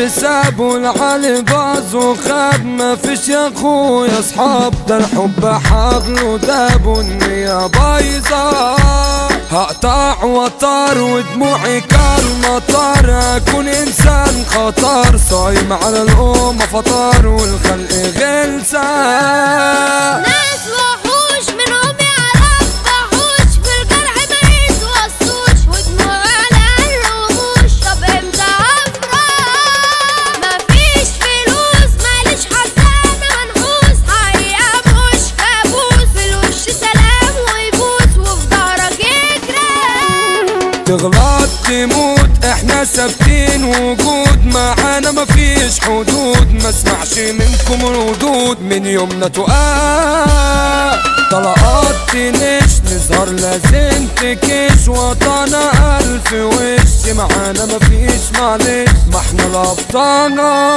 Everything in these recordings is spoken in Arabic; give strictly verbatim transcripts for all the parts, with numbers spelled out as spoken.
سابوا العالي باظ وخاب، ما فيش يا اخويا اصحاب، ده الحب حبل وداب والنية بايظة. هقطع وطار ودموعي كالمطر، اكون انسان خطر صايم على الامة فطار والخلق غلسة. ناس وحوش منهم يعرف وحوش، في الجرح ما يتوصوش ودموع على الرموش. طب امتى افرح؟ مفيش فلوس ماليش حزانة منحوس، حقيقة مش كابوس، في الوش سلام ويبوس وفي ظهرك يجري. تغلط تموت احنا ثابتين وجود، معانا مفيش حدود، ما اسمعش منكم ردود، من يومنا تقال طلقات تنش، نظهر لازم تكش، وطنا الف وش، معانا مفيش معلش، ما احنا الابطال.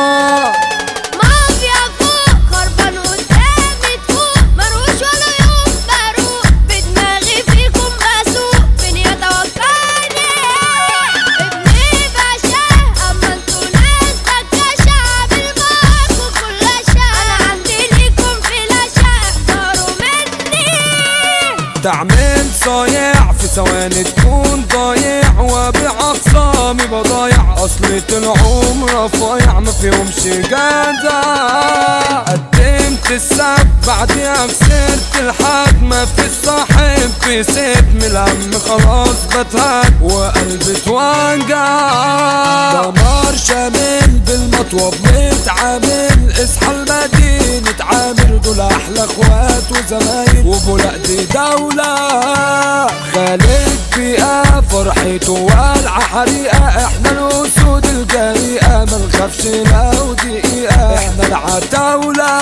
مافيا فوق خربان قدامي تفوق، مروش ولا يوم بروق، بدماغي فيكم بسوق، فين يتوفاني ابني باشا، اما انتوا ناس بكاشة، عامل معاكوا كل اشياء، انا عندي ليكم فلاشة، احذروا مني. تعمل صايع في ثواني تكون ضايع، وابيع اخصامي بضايع، اصلي طلعوا رفايع ما فيهمش جدع. قدمت السب بعديها خسرت الحد، ما في الصاحب في ست من الهم خلاص بتهد وقلبي اتوجع. دمار شامل بالمطوب متعامل، اصحى المدينة عامر، دول احلى اخوات وزمايل وبولاق دي دولة. خالد بيئة فرحته والعة حريقة، احنا الاسود الجريئة، ما نخافش لو دقيقة، احنا العتاولة.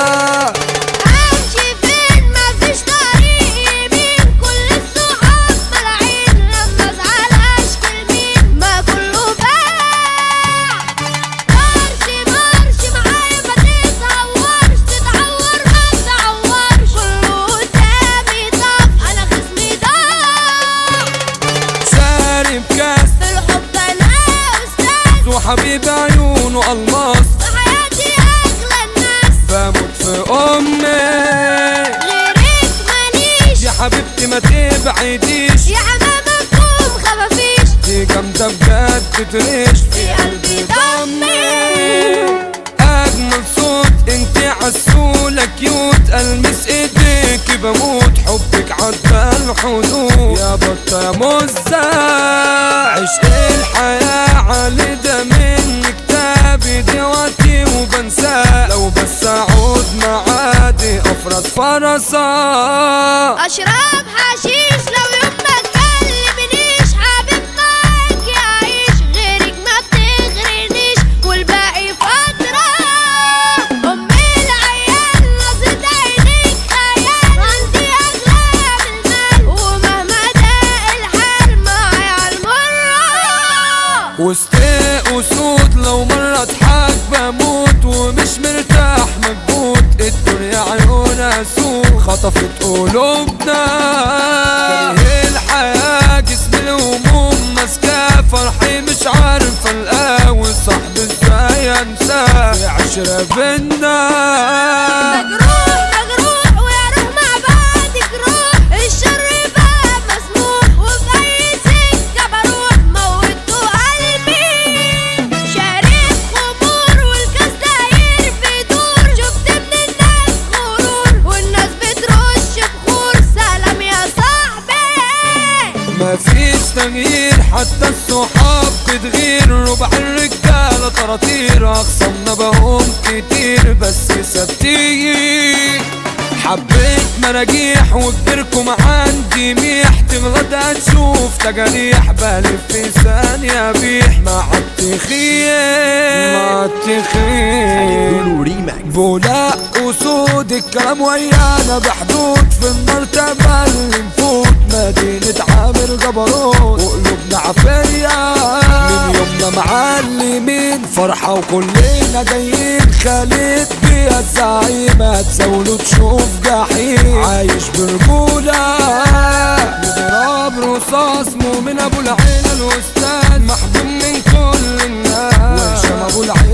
امشي فين مفيش طريق يمين، كل الصحاب ملاعين، لما ازعل اشكي لمين، ما كله باع. مارش مارش معايا ما تتهورش، تتعور ما تتعورش، كله قدامي طف، انا خصمي ضاع. شارب كاس في الحب انا استاذ، وحبيب عيونه الماس، في حياتي اغلى الناس، بموت في امي. غيرك ماليش يا حبيبتي ما تبعديش، يا حمامكم خفافيش، دي جامدة بجد تريش في قلبي ضمي. اجمل صوت انتي عسولة كيوت، المس ايديكي بموت، حبك عدى الحدود، يا بطة يا مزة. عشق الحياة علي ده من كتابي دلوقتي وبنساه، لو بس اعود معادي افرس فرسا. اشرب حشيش لو يوم ما تكلمنيش، حبيب معاك يعيش، غيرك ما بتغرنيش والباقي فترة. امي العيال نظرة عينيك خيال، عندي اغلى من المال، ومهما ضاق الحال معايا عالمرة. وسط اسود لو مرة اضحك بموت، ومش مرتاح مكبوت، الدنيا عيونها سوق خطفت قلوبنا. كاره الحياة جسم الهموم ماسكاه، فرحي مش عارف القاه، وصاحبي ازاي انساه، في عشرة بينا. مجروح مجروح ويا روح مع بعض جروح، الشر بقى مسموح، وفي اي سكة بروح موتوا قلبي. شارب خمور والكاس داير بيدور، شفت من الناس غرور والناس بترش بخور، سلام يا صاحبي. مفيش تغيير حتى الصحاب بتغير، ربع الرجالة طراطير، اخصمنا بقوم كتير بس ثابتين. حبيت مراجيح وكبركم عندي ميح، تغلط هتشوف تجاريح، بلف في ثانية بيح، مع التخيل مع التخيل. بولاق اسود الكلام ويانا بحدود، في المرتبة اللي نفوت، مدينة عامر جبروت، وقلوبنا عافية، من يومنا معلمين فرحة وكلنا جايين. خالد بيها الزعيم هتزاوله تشوف جحيم، عايش برجولة بضرب رصاص، مؤمن ابو العيلة الاستاذ، محبوب من كل الناس، وهشام ابو العيلة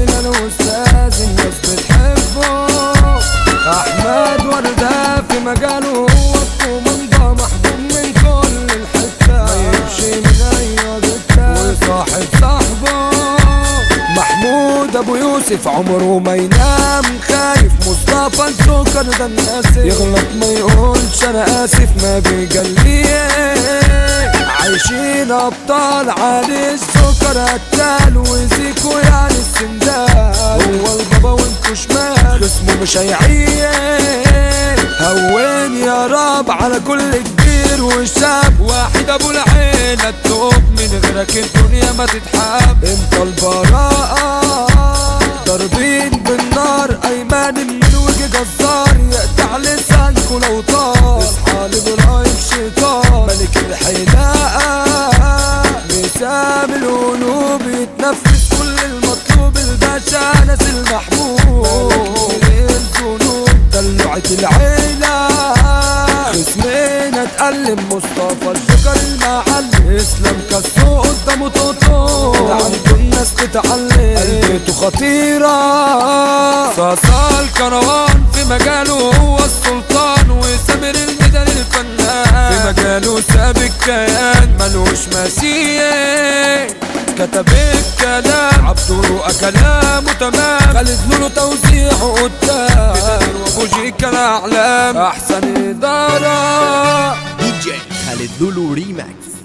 آسف عمره ما ينام خايف مصطفى السكر ده الناس يغلط ما يقولش انا اسف ما بيجليه عايشين ابطال علي السكر قتال وزيكو يعني السندال هو البابا وانتو شمال اسمه مش هيعيش هون يا رب على كل كبير وشاب واحد ابو العين التوب من غيرك الدنيا ما تتحب انت البراءة ضاربين بالنار ايمان من وجه جزار يقطع لسانكو لو طار اصحى لابراهيم شيطان ملك الحلاقة مسام القلوب يتنفس كل المطلوب الباشا ناس المحبوب الذنوب دلوعة العيلة خصمنا اتألم مصطفى الشكر المعلم اسلام كسو قدامه توتو عنده الناس تتعلم قلبته خطيرة صاصا الكروان في مجاله هو السلطان وسامر الميدان الفنان في مجاله ساب الكيان ملوش مثيل كتب الكلام عبدو كلامه تمام خالد لولو توزيعه قدام وبوجيكا الاعلام احسن اداره دي جي خالد لولو ريماكس.